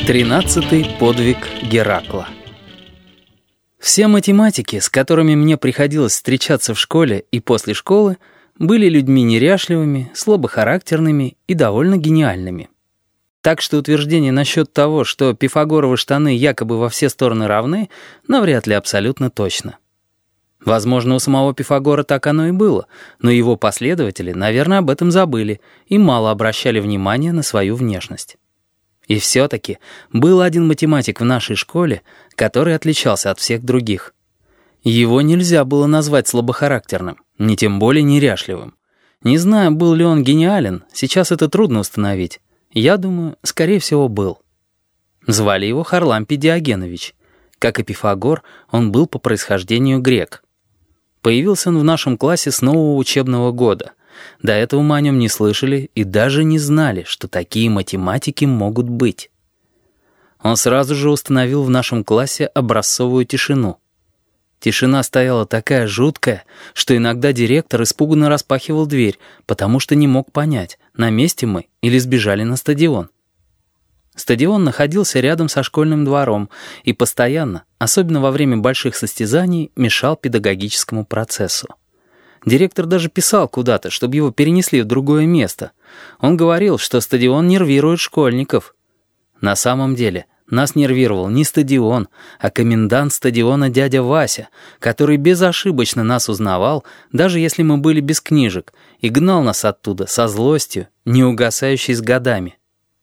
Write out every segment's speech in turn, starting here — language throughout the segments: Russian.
13-й подвиг Геракла. Все математики, с которыми мне приходилось встречаться в школе и после школы, были людьми неряшливыми, слабохарактерными и довольно гениальными. Так что утверждение насчет того, что пифагоровы штаны якобы во все стороны равны, навряд ли абсолютно точно. Возможно, у самого Пифагора так оно и было, но его последователи, наверное, об этом забыли и мало обращали внимания на свою внешность. И все-таки был один математик в нашей школе, который отличался от всех других. Его нельзя было назвать слабохарактерным, ни тем более неряшливым. Не знаю, был ли он гениален, сейчас это трудно установить. Я думаю, скорее всего, был. Звали его Харлампий Диогенович. Как и Пифагор, он был по происхождению грек. Появился он в нашем классе с нового учебного года. До этого мы о нем не слышали и даже не знали, что такие математики могут быть. Он сразу же установил в нашем классе образцовую тишину. Тишина стояла такая жуткая, что иногда директор испуганно распахивал дверь, потому что не мог понять, на месте мы или сбежали на стадион. Стадион находился рядом со школьным двором и постоянно, особенно во время больших состязаний, мешал педагогическому процессу. Директор даже писал куда-то, чтобы его перенесли в другое место. Он говорил, что стадион нервирует школьников. На самом деле нас нервировал не стадион, а комендант стадиона дядя Вася, который безошибочно нас узнавал, даже если мы были без книжек, и гнал нас оттуда со злостью, не угасающей с годами.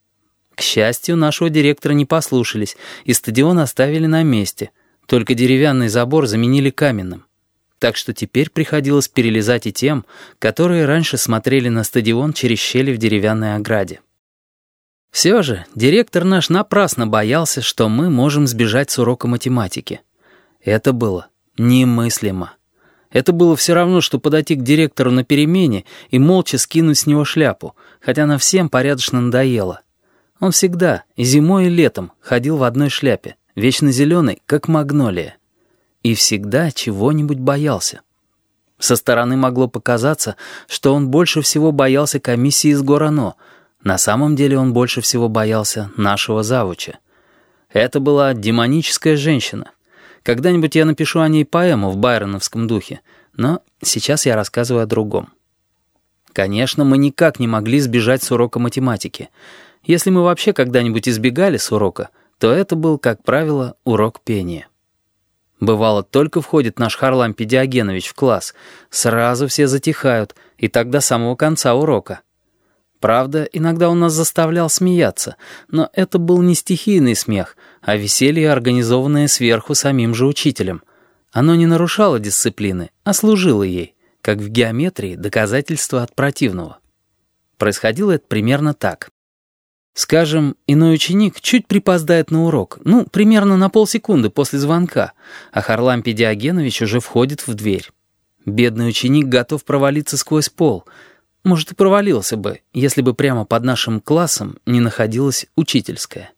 К счастью, нашего директора не послушались, и стадион оставили на месте, только деревянный забор заменили каменным. Так что теперь приходилось перелезать и тем, которые раньше смотрели на стадион через щели в деревянной ограде. Все же директор наш напрасно боялся, что мы можем сбежать с урока математики. Это было немыслимо. Это было все равно, что подойти к директору на перемене и молча скинуть с него шляпу, хотя она всем порядочно надоела. Он всегда, и зимой, и летом, ходил в одной шляпе, вечно зеленой, как магнолия. И всегда чего-нибудь боялся. Со стороны могло показаться, что он больше всего боялся комиссии из Горано. На самом деле он больше всего боялся нашего завуча. Это была демоническая женщина. Когда-нибудь я напишу о ней поэму в байроновском духе, но сейчас я рассказываю о другом. Конечно, мы никак не могли сбежать с урока математики. Если мы вообще когда-нибудь избегали с урока, то это был, как правило, урок пения. Бывало, только входит наш Харлампий Диогенович в класс, сразу все затихают, и так до самого конца урока. Правда, иногда он нас заставлял смеяться, но это был не стихийный смех, а веселье, организованное сверху самим же учителем. Оно не нарушало дисциплины, а служило ей, как в геометрии доказательство от противного. Происходило это примерно так. Скажем, иной ученик чуть припоздает на урок, примерно на полсекунды после звонка, а Харлампий Диогенович уже входит в дверь. Бедный ученик готов провалиться сквозь пол. Может, и провалился бы, если бы прямо под нашим классом не находилась учительская.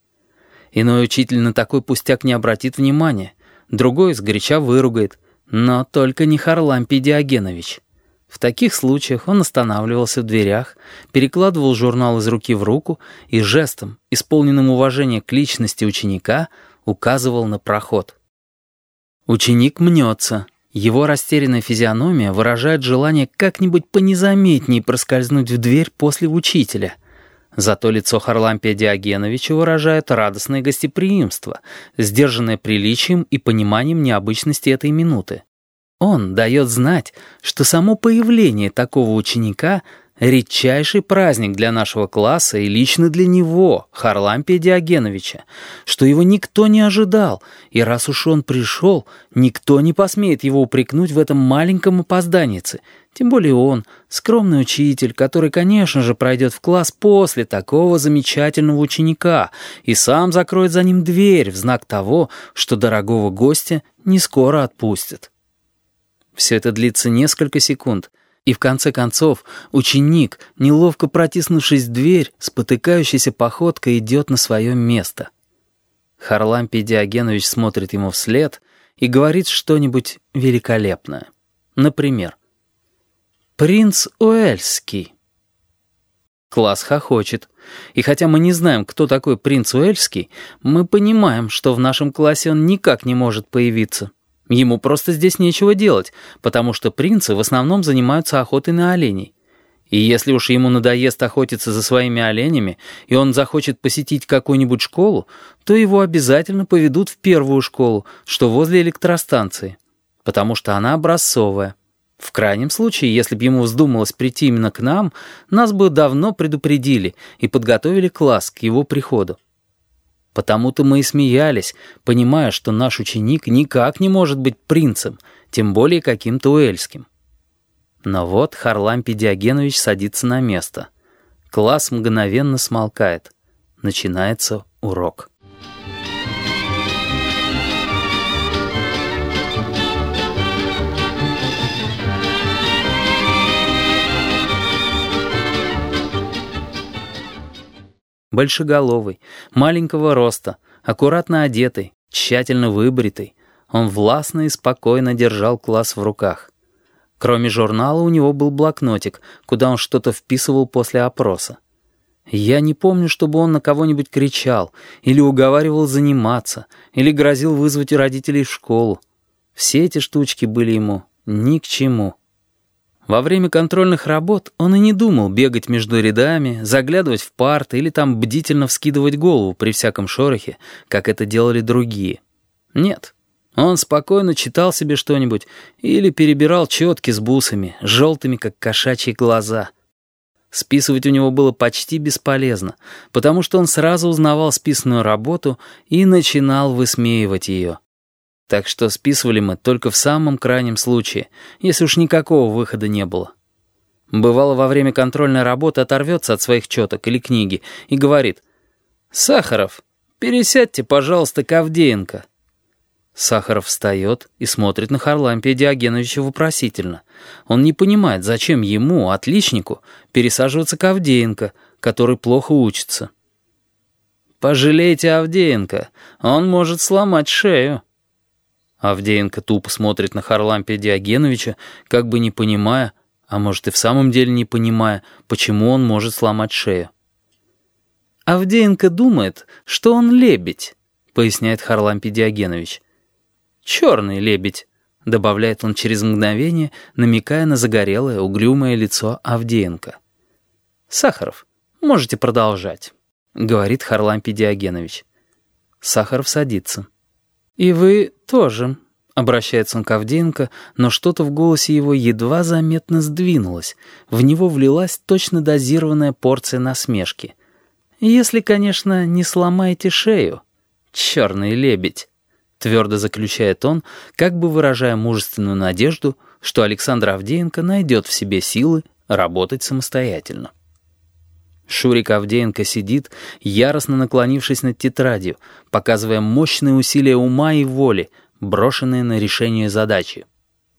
Иной учитель на такой пустяк не обратит внимания, другой сгоряча выругает, но только не Харлампий Диогенович. В таких случаях он останавливался в дверях, перекладывал журнал из руки в руку и жестом, исполненным уважения к личности ученика, указывал на проход. Ученик мнется. Его растерянная физиономия выражает желание как-нибудь понезаметней проскользнуть в дверь после учителя. Зато лицо Харлампия Диогеновича выражает радостное гостеприимство, сдержанное приличием и пониманием необычности этой минуты. Он дает знать, что само появление такого ученика — редчайший праздник для нашего класса и лично для него, Харлампия Диогеновича, что его никто не ожидал, и раз уж он пришел, никто не посмеет его упрекнуть в этом маленьком опозданице, тем более он, скромный учитель, который, конечно же, пройдет в класс после такого замечательного ученика и сам закроет за ним дверь в знак того, что дорогого гостя не скоро отпустят. Все это длится несколько секунд, и в конце концов ученик, неловко протиснувшись в дверь, спотыкающейся походкой идет на свое место. Харлампий Диогенович смотрит ему вслед и говорит что-нибудь великолепное. Например, «Принц Уэльский». Класс хохочет. И хотя мы не знаем, кто такой принц Уэльский, мы понимаем, что в нашем классе он никак не может появиться. Ему просто здесь нечего делать, потому что принцы в основном занимаются охотой на оленей. И если уж ему надоест охотиться за своими оленями, и он захочет посетить какую-нибудь школу, то его обязательно поведут в первую школу, что возле электростанции, потому что она образцовая. В крайнем случае, если бы ему вздумалось прийти именно к нам, нас бы давно предупредили и подготовили класс к его приходу. Потому-то мы и смеялись, понимая, что наш ученик никак не может быть принцем, тем более каким-то уэльским. Но вот Харлампий Диогенович садится на место. Класс мгновенно смолкает. Начинается урок. Большеголовый, маленького роста, аккуратно одетый, тщательно выбритый, он властно и спокойно держал класс в руках. Кроме журнала у него был блокнотик, куда он что-то вписывал после опроса. Я не помню, чтобы он на кого-нибудь кричал, или уговаривал заниматься, или грозил вызвать родителей в школу. Все эти штучки были ему ни к чему. Во время контрольных работ он и не думал бегать между рядами, заглядывать в парты или там бдительно вскидывать голову при всяком шорохе, как это делали другие. Нет, он спокойно читал себе что-нибудь или перебирал четки с бусами, желтыми, как кошачьи глаза. Списывать у него было почти бесполезно, потому что он сразу узнавал списанную работу и начинал высмеивать ее. Так что списывали мы только в самом крайнем случае, если уж никакого выхода не было. Бывало, во время контрольной работы оторвется от своих четок или книги и говорит: «Сахаров, пересядьте, пожалуйста, к Авдеенко». Сахаров встает и смотрит на Харлампия Диогеновича вопросительно. Он не понимает, зачем ему, отличнику, пересаживаться к Авдеенко, который плохо учится. «Пожалейте Авдеенко, он может сломать шею». Авдеенко тупо смотрит на Харлампия Диогеновича, как бы не понимая, а может и в самом деле не понимая, почему он может сломать шею. «Авдеенко думает, что он лебедь», — поясняет Харлампий Диогенович. «Черный лебедь», — добавляет он через мгновение, намекая на загорелое, угрюмое лицо Авдеенко. «Сахаров, можете продолжать», — говорит Харлампий Диогенович. Сахаров садится. «И вы тоже», — обращается он к Авдеенко, но что-то в голосе его едва заметно сдвинулось. В него влилась точно дозированная порция насмешки. «Если, конечно, не сломаете шею, черный лебедь», — твердо заключает он, как бы выражая мужественную надежду, что Александр Авдеенко найдет в себе силы работать самостоятельно. Шурик Авдеенко сидит, яростно наклонившись над тетрадью, показывая мощные усилия ума и воли, брошенные на решение задачи.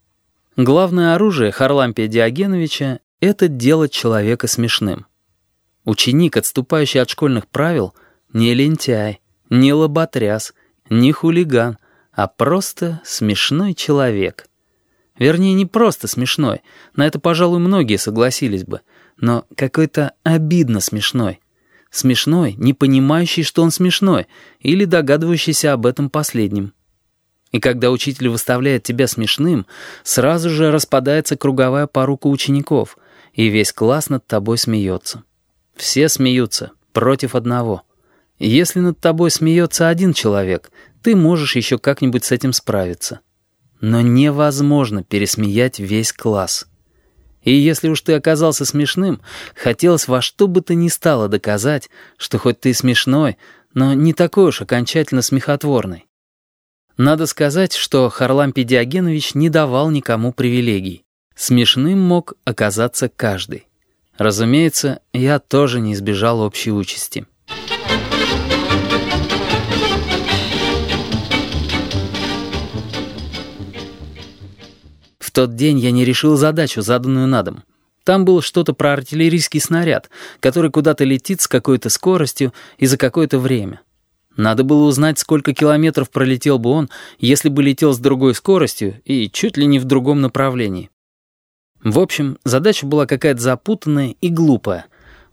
Главное оружие Харлампия Диогеновича — это делать человека смешным. Ученик, отступающий от школьных правил, не лентяй, не лоботряс, не хулиган, а просто смешной человек. Вернее, не просто смешной, на это, пожалуй, многие согласились бы, но какой-то обидно смешной. Смешной, не понимающий, что он смешной, или догадывающийся об этом последнем. И когда учитель выставляет тебя смешным, сразу же распадается круговая порука учеников, и весь класс над тобой смеется. Все смеются, против одного. Если над тобой смеется один человек, ты можешь еще как-нибудь с этим справиться. Но невозможно пересмеять весь класс. И если уж ты оказался смешным, хотелось во что бы то ни стало доказать, что хоть ты смешной, но не такой уж окончательно смехотворный. Надо сказать, что Харлампий Диогенович не давал никому привилегий. Смешным мог оказаться каждый. Разумеется, я тоже не избежал общей участи. В тот день я не решил задачу, заданную на дом. Там было что-то про артиллерийский снаряд, который куда-то летит с какой-то скоростью и за какое-то время. Надо было узнать, сколько километров пролетел бы он, если бы летел с другой скоростью и чуть ли не в другом направлении. В общем, задача была какая-то запутанная и глупая.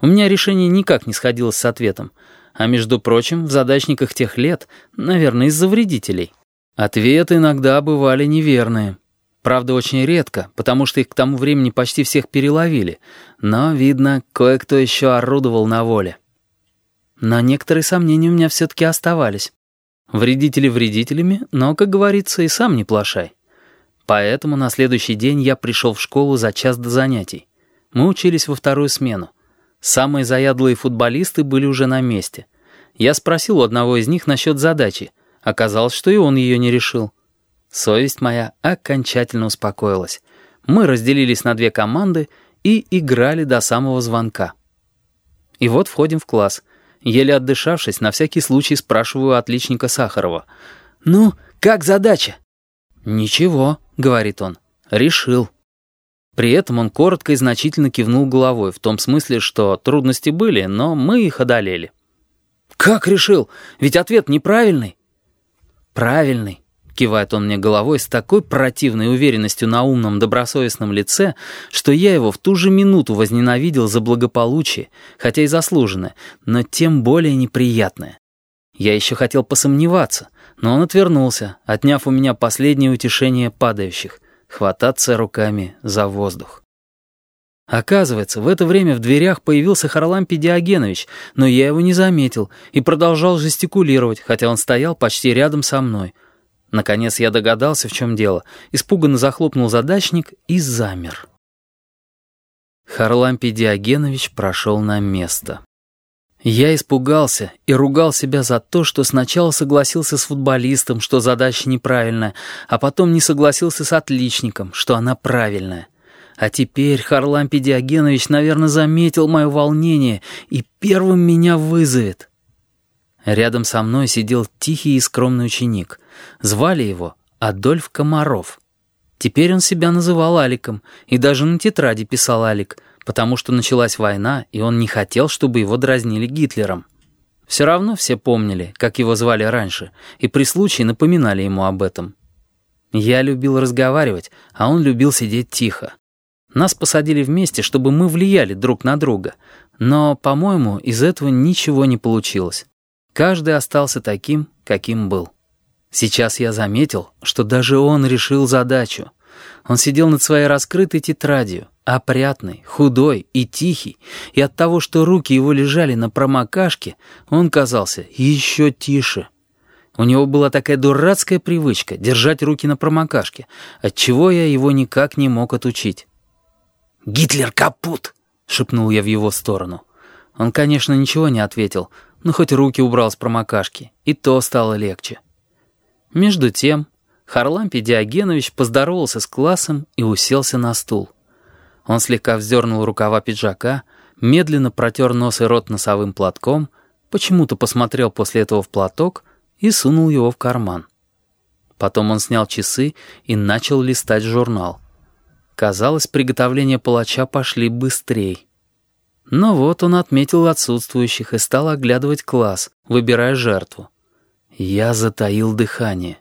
У меня решение никак не сходилось с ответом. А между прочим, в задачниках тех лет, наверное, из-за вредителей, ответы иногда бывали неверные. Правда, очень редко, потому что их к тому времени почти всех переловили. Но, видно, кое-кто еще орудовал на воле. Но некоторые сомнения у меня все-таки оставались. Вредители вредителями, но, как говорится, и сам не плашай. Поэтому на следующий день я пришел в школу за час до занятий. Мы учились во вторую смену. Самые заядлые футболисты были уже на месте. Я спросил у одного из них насчет задачи. Оказалось, что и он ее не решил. Совесть моя окончательно успокоилась. Мы разделились на две команды и играли до самого звонка. И вот входим в класс. Еле отдышавшись, на всякий случай спрашиваю у отличника Сахарова: «Ну, как задача?» «Ничего», — говорит он, — «решил». При этом он коротко и значительно кивнул головой, в том смысле, что трудности были, но мы их одолели. «Как решил? Ведь ответ неправильный». «Правильный», — кивает он мне головой с такой противной уверенностью на умном, добросовестном лице, что я его в ту же минуту возненавидел за благополучие, хотя и заслуженное, но тем более неприятное. Я еще хотел посомневаться, но он отвернулся, отняв у меня последнее утешение падающих — хвататься руками за воздух. Оказывается, в это время в дверях появился Харлампий Диогенович, но я его не заметил и продолжал жестикулировать, хотя он стоял почти рядом со мной. Наконец я догадался, в чем дело, испуганно захлопнул задачник и замер. Харлампий Диогенович прошел на место. Я испугался и ругал себя за то, что сначала согласился с футболистом, что задача неправильная, а потом не согласился с отличником, что она правильная. А теперь Харлампий Диогенович, наверное, заметил мое волнение и первым меня вызовет. Рядом со мной сидел тихий и скромный ученик. Звали его Адольф Комаров. Теперь он себя называл Аликом и даже на тетради писал Алик, потому что началась война, и он не хотел, чтобы его дразнили Гитлером. Все равно все помнили, как его звали раньше, и при случае напоминали ему об этом. Я любил разговаривать, а он любил сидеть тихо. Нас посадили вместе, чтобы мы влияли друг на друга, но, по-моему, из этого ничего не получилось. Каждый остался таким, каким был. Сейчас я заметил, что даже он решил задачу. Он сидел над своей раскрытой тетрадью, опрятный, худой и тихий, и от того, что руки его лежали на промокашке, он казался еще тише. У него была такая дурацкая привычка держать руки на промокашке, отчего я его никак не мог отучить. «Гитлер капут!» — шепнул я в его сторону. Он, конечно, ничего не ответил, но хоть руки убрал с промокашки, и то стало легче. Между тем Харлампий Диогенович поздоровался с классом и уселся на стул. Он слегка вздернул рукава пиджака, медленно протер нос и рот носовым платком, почему-то посмотрел после этого в платок и сунул его в карман. Потом он снял часы и начал листать журнал. Казалось, приготовления палача пошли быстрей. Но вот он отметил отсутствующих и стал оглядывать класс, выбирая жертву. Я затаил дыхание.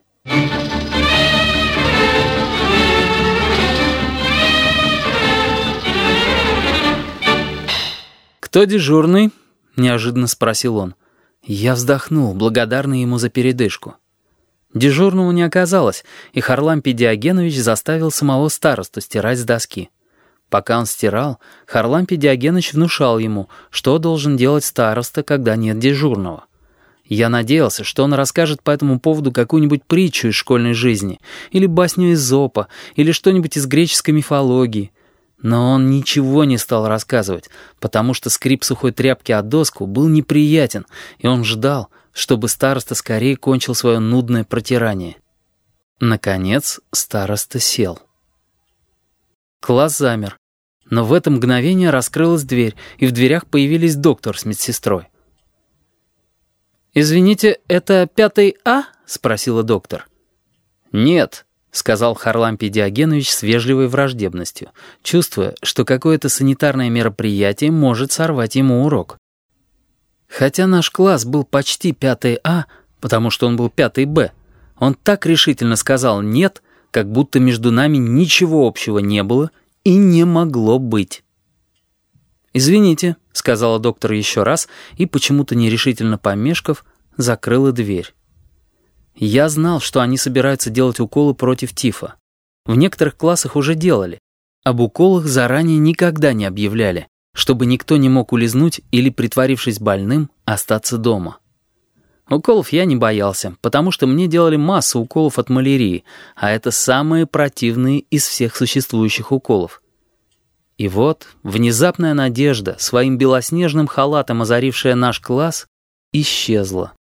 «Кто дежурный?» — неожиданно спросил он. Я вздохнул, благодарный ему за передышку. Дежурного не оказалось, и Харлампий Диогенович заставил самого старосту стирать с доски. Пока он стирал, Харлампий Диогенович внушал ему, что должен делать староста, когда нет дежурного. Я надеялся, что он расскажет по этому поводу какую-нибудь притчу из школьной жизни, или басню Эзопа, или что-нибудь из греческой мифологии. Но он ничего не стал рассказывать, потому что скрип сухой тряпки о доску был неприятен, и он ждал, чтобы староста скорее кончил свое нудное протирание. Наконец староста сел. Класс замер, но в это мгновение раскрылась дверь, и в дверях появились доктор с медсестрой. «Извините, это 5 А?» — спросила доктор. «Нет», — сказал Харлампий Диогенович с вежливой враждебностью, чувствуя, что какое-то санитарное мероприятие может сорвать ему урок. Хотя наш класс был почти 5 А, потому что он был 5 Б, он так решительно сказал «нет», как будто между нами ничего общего не было и не могло быть. «Извините», — сказала доктор еще раз и, почему-то нерешительно помешков, закрыла дверь. Я знал, что они собираются делать уколы против тифа. В некоторых классах уже делали. Об уколах заранее никогда не объявляли, чтобы никто не мог улизнуть или, притворившись больным, остаться дома. Уколов я не боялся, потому что мне делали массу уколов от малярии, а это самые противные из всех существующих уколов. И вот внезапная надежда, своим белоснежным халатом озарившая наш класс, исчезла.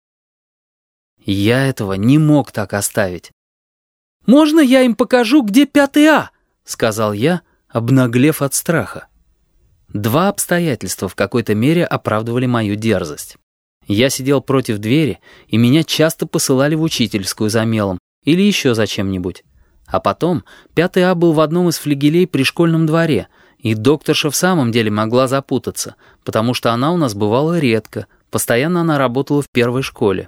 Я этого не мог так оставить. «Можно я им покажу, где 5 А?» — сказал я, обнаглев от страха. Два обстоятельства в какой-то мере оправдывали мою дерзость. Я сидел против двери, и меня часто посылали в учительскую за мелом или еще за чем-нибудь. А потом 5 А был в одном из флигелей при школьном дворе, и докторша в самом деле могла запутаться, потому что она у нас бывала редко, постоянно она работала в первой школе.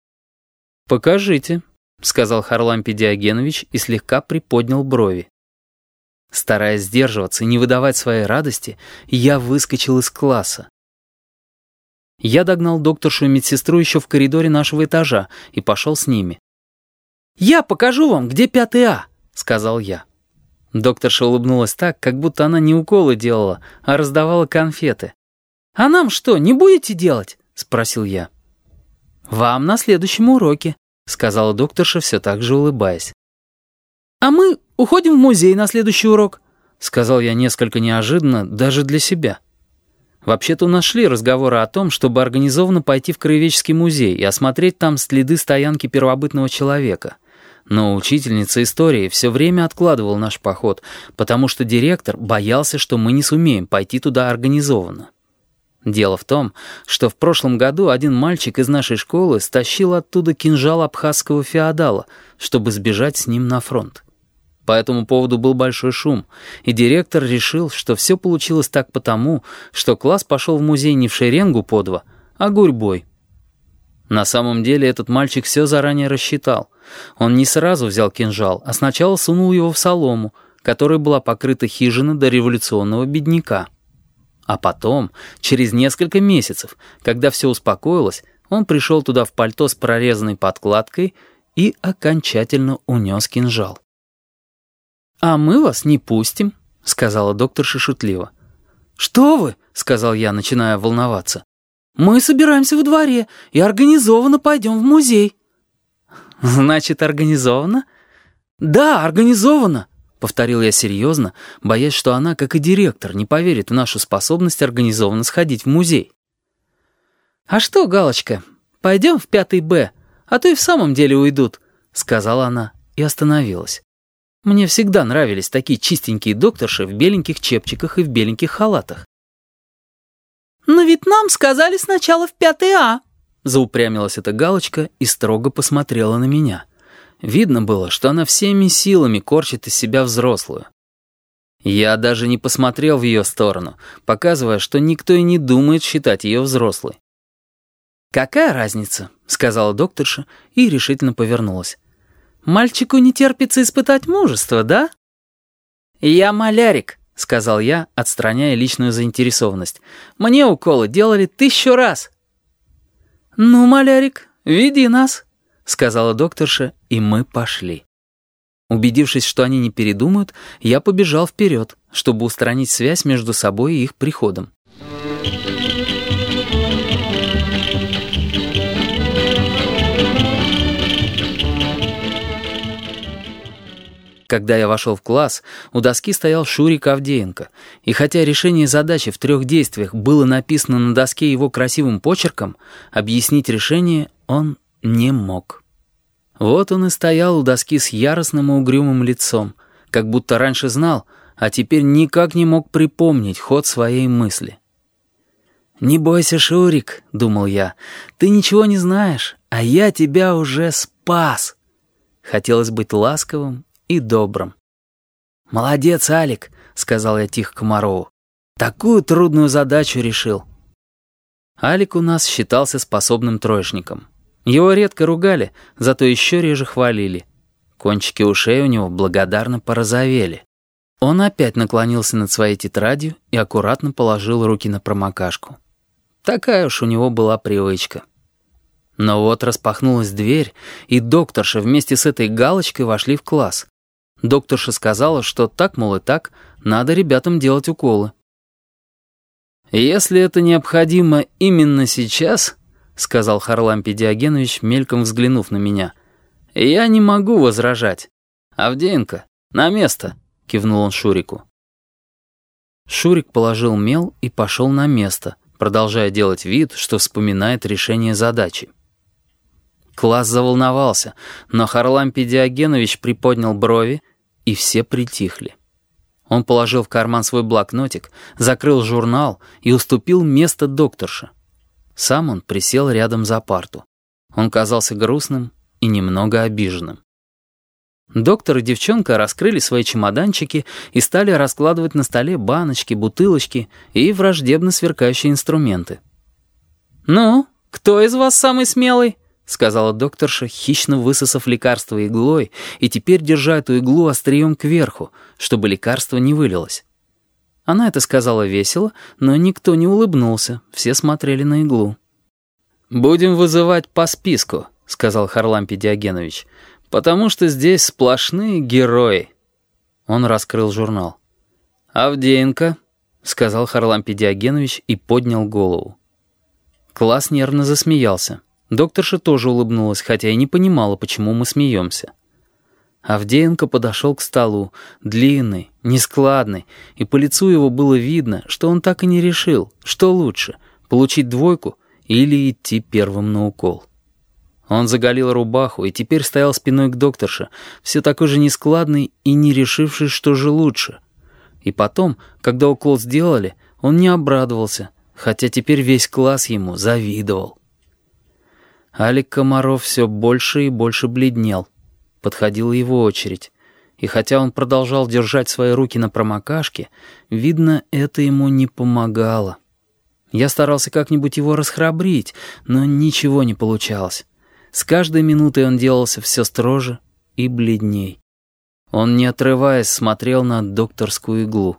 «Покажите», — сказал Харлампий Диогенович и слегка приподнял брови. Стараясь сдерживаться и не выдавать своей радости, я выскочил из класса. Я догнал докторшу и медсестру еще в коридоре нашего этажа и пошел с ними. «Я покажу вам, где 5 А», — сказал я. Докторша улыбнулась так, как будто она не уколы делала, а раздавала конфеты. «А нам что, не будете делать?» — спросил я. «Вам на следующем уроке», — сказала докторша, все так же улыбаясь. «А мы уходим в музей на следующий урок», — сказал я несколько неожиданно, даже для себя. Вообще-то у нас шли разговоры о том, чтобы организованно пойти в Краеведческий музей и осмотреть там следы стоянки первобытного человека. Но учительница истории все время откладывала наш поход, потому что директор боялся, что мы не сумеем пойти туда организованно. Дело в том, что в прошлом году один мальчик из нашей школы стащил оттуда кинжал абхазского феодала, чтобы сбежать с ним на фронт. По этому поводу был большой шум, и директор решил, что все получилось так потому, что класс пошел в музей не в шеренгу по два, а гурьбой. На самом деле этот мальчик все заранее рассчитал. Он не сразу взял кинжал, а сначала сунул его в солому, которой была покрыта хижина дореволюционного бедняка. А потом, через несколько месяцев, когда все успокоилось, он пришел туда в пальто с прорезанной подкладкой и окончательно унес кинжал. «А мы вас не пустим», — сказала докторша шутливо. «Что вы?» — сказал я, начиная волноваться. «Мы собираемся во дворе и организованно пойдем в музей». «Значит, организованно?» «Да, организованно», — повторил я серьезно, боясь, что она, как и директор, не поверит в нашу способность организованно сходить в музей. «А что, Галочка, пойдем в 5 Б, а то и в самом деле уйдут», — сказала она и остановилась. Мне всегда нравились такие чистенькие докторши в беленьких чепчиках и в беленьких халатах. «Но ведь нам сказали сначала в 5 А», — заупрямилась эта Галочка и строго посмотрела на меня. Видно было, что она всеми силами корчит из себя взрослую. Я даже не посмотрел в ее сторону, показывая, что никто и не думает считать ее взрослой. «Какая разница?» — сказала докторша и решительно повернулась. «Мальчику не терпится испытать мужество, да?» «Я малярик», — сказал я, отстраняя личную заинтересованность. «Мне уколы делали 1000 раз». «Ну, малярик, веди нас», — сказала докторша, и мы пошли. Убедившись, что они не передумают, я побежал вперед, чтобы устранить связь между собой и их приходом. Когда я вошел в класс, у доски стоял Шурик Авдеенко, и хотя решение задачи в 3 действиях было написано на доске его красивым почерком, объяснить решение он не мог. Вот он и стоял у доски с яростным и угрюмым лицом, как будто раньше знал, а теперь никак не мог припомнить ход своей мысли. «Не бойся, Шурик», — думал я, — «ты ничего не знаешь, а я тебя уже спас». Хотелось быть ласковым и добрым. «Молодец, Алик», — сказал я тихо Комарову. «Такую трудную задачу решил». Алик у нас считался способным троечником. Его редко ругали, зато еще реже хвалили. Кончики ушей у него благодарно порозовели. Он опять наклонился над своей тетрадью и аккуратно положил руки на промокашку. Такая уж у него была привычка. Но вот распахнулась дверь, и докторша вместе с этой галочкой вошли в класс. Докторша сказала, что так, мол, и так, надо ребятам делать уколы. «Если это необходимо именно сейчас», — сказал Харлампий Диогенович, мельком взглянув на меня, — «я не могу возражать. Авдеенко, на место», — кивнул он Шурику. Шурик положил мел и пошел на место, продолжая делать вид, что вспоминает решение задачи. Класс заволновался, но Харлампий Диогенович приподнял брови, и все притихли. Он положил в карман свой блокнотик, закрыл журнал и уступил место докторше. Сам он присел рядом за парту. Он казался грустным и немного обиженным. Доктор и девчонка раскрыли свои чемоданчики и стали раскладывать на столе баночки, бутылочки и враждебно сверкающие инструменты. «Ну, кто из вас самый смелый?» — сказала докторша, хищно высосав лекарство иглой, и теперь держа эту иглу острием кверху, чтобы лекарство не вылилось. Она это сказала весело, но никто не улыбнулся, все смотрели на иглу. «Будем вызывать по списку», — сказал Харлампий Диогенович, «потому что здесь сплошные герои». Он раскрыл журнал. «Авдеенко», — сказал Харлампий Диогенович и поднял голову. Класс нервно засмеялся. Докторша тоже улыбнулась, хотя и не понимала, почему мы смеемся. Авдеенко подошел к столу, длинный, нескладный, и по лицу его было видно, что он так и не решил, что лучше — получить двойку или идти первым на укол. Он заголил рубаху и теперь стоял спиной к докторше, все такой же нескладный и не решивший, что же лучше. И потом, когда укол сделали, он не обрадовался, хотя теперь весь класс ему завидовал. Алик Комаров все больше и больше бледнел. Подходила его очередь. И хотя он продолжал держать свои руки на промокашке, видно, это ему не помогало. Я старался как-нибудь его расхрабрить, но ничего не получалось. С каждой минутой он делался все строже и бледней. Он, не отрываясь, смотрел на докторскую иглу.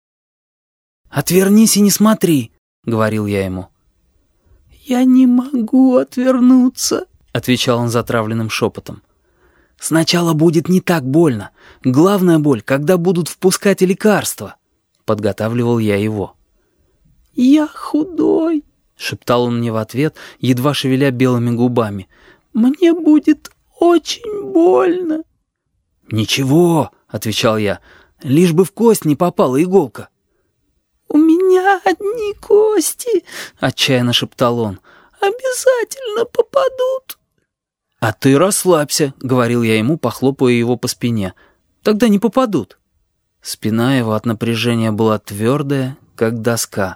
«Отвернись и не смотри», — говорил я ему. «Я не могу отвернуться», — отвечал он затравленным шепотом. «Сначала будет не так больно. Главная боль, когда будут впускать лекарства», — подготавливал я его. «Я худой», — шептал он мне в ответ, едва шевеля белыми губами. «Мне будет очень больно». «Ничего», — отвечал я, — «лишь бы в кость не попала иголка». «У меня одни кости», — отчаянно шептал он. «Обязательно попадут». «А ты расслабься», — говорил я ему, похлопывая его по спине. «Тогда не попадут». Спина его от напряжения была твердая, как доска.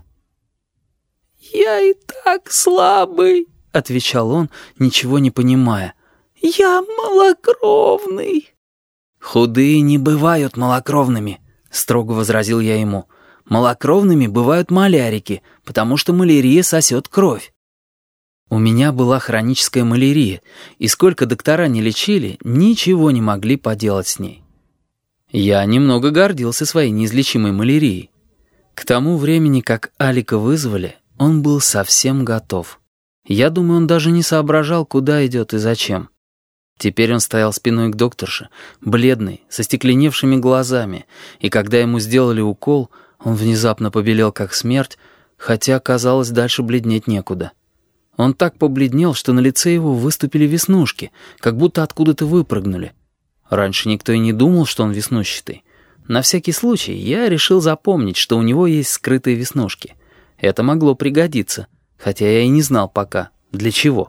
«Я и так слабый», — отвечал он, ничего не понимая. «Я малокровный». «Худые не бывают малокровными», — строго возразил я ему. «Малокровными бывают малярики, потому что малярия сосет кровь». У меня была хроническая малярия, и сколько доктора не лечили, ничего не могли поделать с ней. Я немного гордился своей неизлечимой малярией. К тому времени, как Алика вызвали, он был совсем готов. Я думаю, он даже не соображал, куда идет и зачем. Теперь он стоял спиной к докторше, бледный, со стекленевшими глазами, и когда ему сделали укол, он внезапно побелел, как смерть, хотя, казалось, дальше бледнеть некуда. Он так побледнел, что на лице его выступили веснушки, как будто откуда-то выпрыгнули. Раньше никто и не думал, что он веснущатый. На всякий случай я решил запомнить, что у него есть скрытые веснушки. Это могло пригодиться, хотя я и не знал пока, для чего.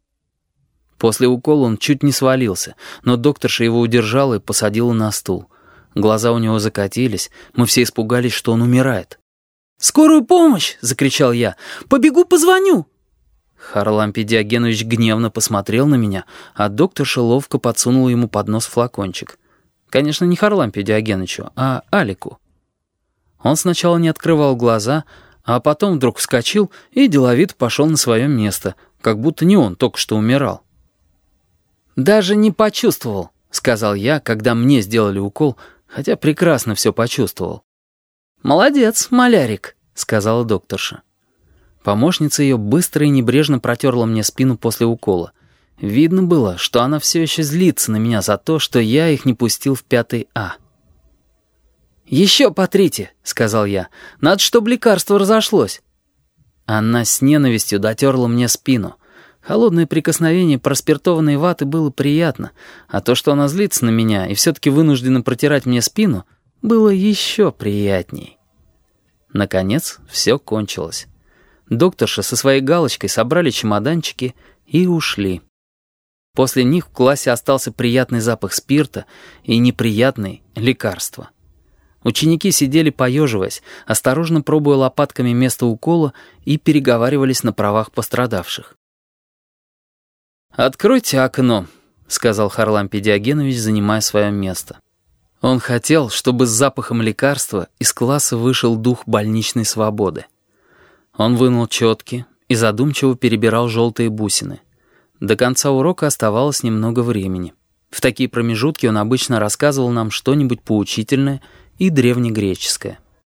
После укола он чуть не свалился, но докторша его удержала и посадила на стул. Глаза у него закатились, мы все испугались, что он умирает. «Скорую помощь!» — закричал я. «Побегу, позвоню!» Харлампий Диогенович гневно посмотрел на меня, а докторша ловко подсунула ему под нос флакончик. Конечно, не Харлампию Диогеновичу, а Алику. Он сначала не открывал глаза, а потом вдруг вскочил и деловито пошел на свое место, как будто не он только что умирал. «Даже не почувствовал», — сказал я, когда мне сделали укол, хотя прекрасно все почувствовал. «Молодец, малярик», — сказала докторша. Помощница ее быстро и небрежно протерла мне спину после укола. Видно было, что она все еще злится на меня за то, что я их не пустил в 5 А. «Еще потрите», — сказал я. «Надо, чтобы лекарство разошлось». Она с ненавистью дотерла мне спину. Холодное прикосновение проспиртованной ваты было приятно, а то, что она злится на меня и все-таки вынуждена протирать мне спину, было еще приятней. Наконец, все кончилось. Докторша со своей галочкой собрали чемоданчики и ушли. После них в классе остался приятный запах спирта и неприятный лекарства. Ученики сидели поеживаясь, осторожно пробуя лопатками место укола и переговаривались на правах пострадавших. «Откройте окно», — сказал Харлампий Диогенович, занимая свое место. Он хотел, чтобы с запахом лекарства из класса вышел дух больничной свободы. Он вынул четки и задумчиво перебирал желтые бусины. До конца урока оставалось немного времени. В такие промежутки он обычно рассказывал нам что-нибудь поучительное и древнегреческое.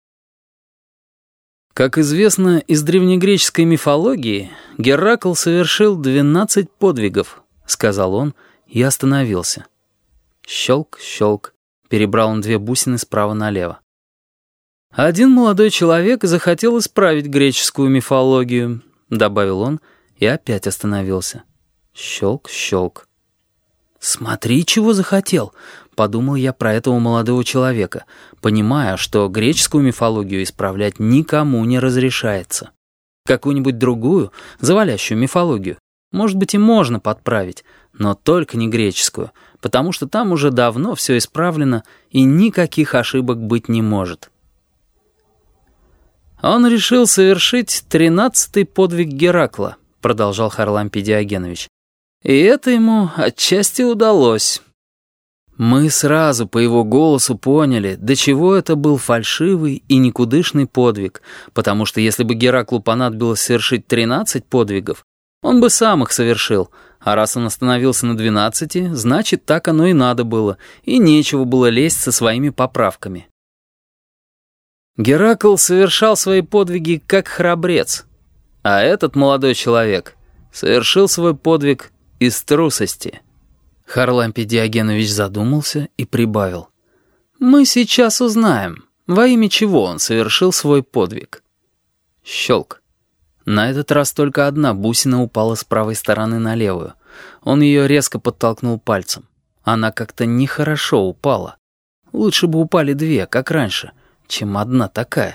Как известно из древнегреческой мифологии, Геракл совершил 12 подвигов, сказал он и остановился. Щелк, щелк, перебрал он 2 бусины справа налево. Один молодой человек захотел исправить греческую мифологию, добавил он и опять остановился. Щелк, щелк. «Смотри, чего захотел», — подумал я про этого молодого человека, понимая, что греческую мифологию исправлять никому не разрешается. Какую-нибудь другую, завалящую мифологию, может быть, и можно подправить, но только не греческую, потому что там уже давно все исправлено и никаких ошибок быть не может. «Он решил совершить 13-й подвиг Геракла», — продолжал Харлампий Диогенович. «И это ему отчасти удалось». Мы сразу по его голосу поняли, до чего это был фальшивый и никудышный подвиг, потому что если бы Гераклу понадобилось совершить 13 подвигов, он бы сам их совершил, а раз он остановился на 12, значит, так оно и надо было, и нечего было лезть со своими поправками. Геракл совершал свои подвиги как храбрец, а этот молодой человек совершил свой подвиг из трусости. Харлампий Диогенович задумался и прибавил. «Мы сейчас узнаем, во имя чего он совершил свой подвиг». Щелк. На этот раз только одна бусина упала с правой стороны на левую. Он ее резко подтолкнул пальцем. Она как-то нехорошо упала. Лучше бы упали 2, как раньше, чем одна такая.